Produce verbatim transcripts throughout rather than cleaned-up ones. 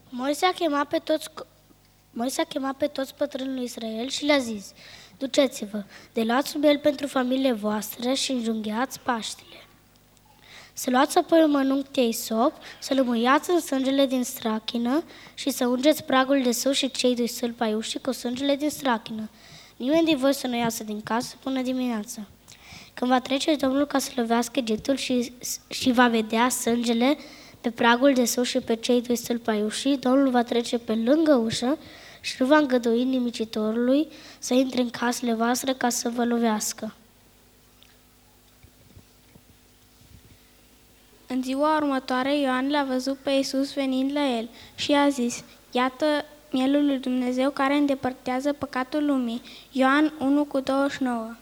Moise a chemat pe toți, Moise a chemat pe toți bătrânii lui Israel și le-a zis: duceți-vă, de luați un miel pentru familiile voastre și înjunghiați Paștele. Să luați apoi un mănunchi de isop, să-l mâiați în sângele din strachină și să ungeți pragul de sus și cei doi sâlpi ai ușii cu sângele din strachină. Nimeni din voi să nu iasă din casă până dimineață. Când va trece Domnul ca să lovească Egiptul și, și va vedea sângele pe pragul de sus și pe cei doi stâlpi ai ușii, Domnul va trece pe lângă ușă și nu va îngădui nimicitorului să intre în casele voastre ca să vă lovească. În ziua următoare, Ioan l-a văzut pe Iisus venind la el și a zis: iată mielul lui Dumnezeu care îndepărtează păcatul lumii. Ioan unu cu douăzeci și nouă.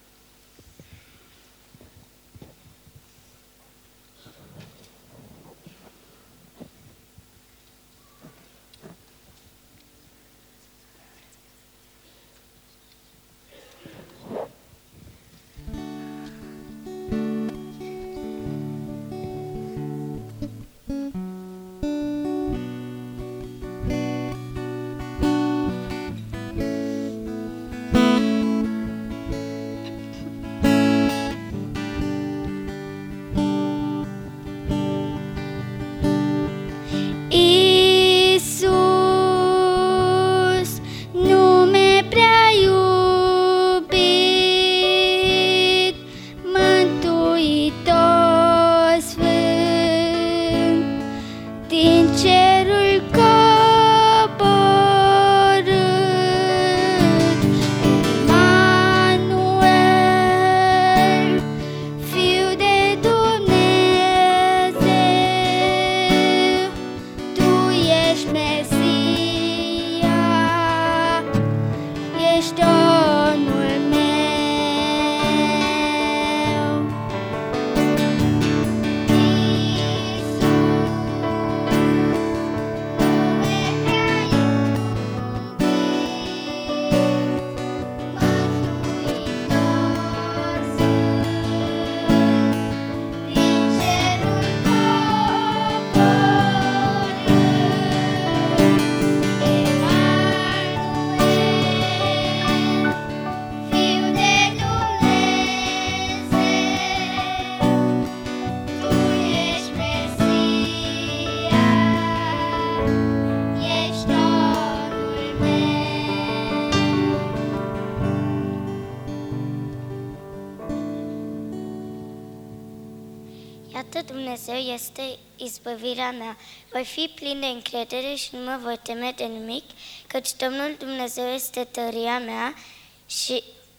Iată, Dumnezeu este izbăvirea mea. Voi fi plin de încredere și nu mă voi teme de nimic, căci Domnul Dumnezeu este tăria mea și,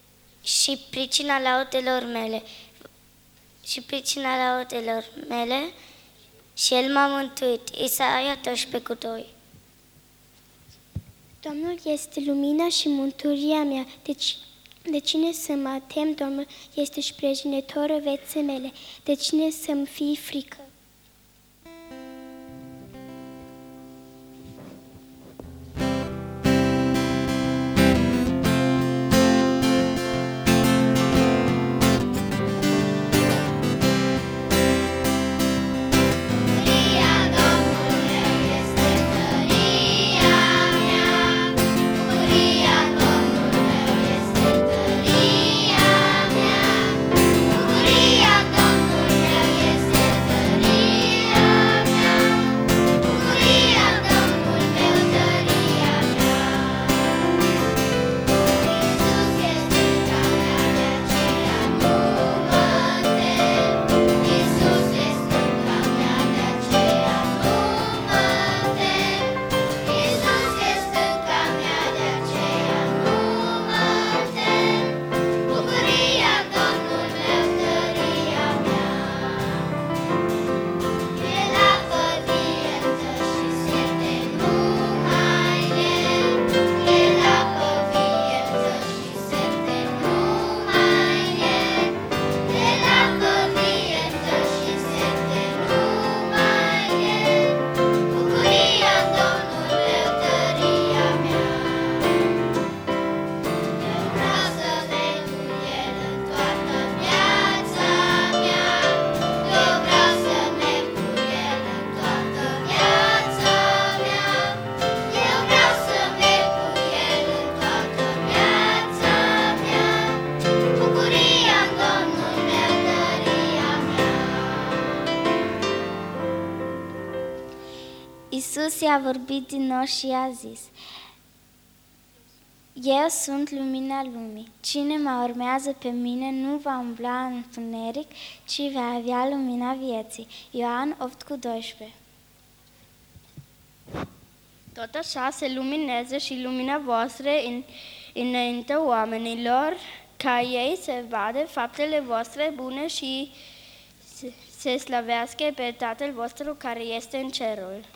și pricina laudelor mele. Și pricina laudelor mele și El m-a mântuit. Isaia doisprezece cu doi. Domnul este lumina și mântuirea mea, deci de cine să mă tem? Domnul este sprijinitorul vieții mele, de cine să-mi fie frică? Bucuria Domnului meu este tăria Iisus i-a vorbit din nou și i-a zis: Eu sunt lumina lumii. Cine mă urmează pe mine nu va umbla în întuneric, ci va avea lumina vieții. Ioan opt cu doisprezece. Tot așa se lumineze și lumina voastră în, înaintea oamenilor, ca ei să vadă faptele voastre bune și se slăvească pe Tatăl vostru care este în cerul.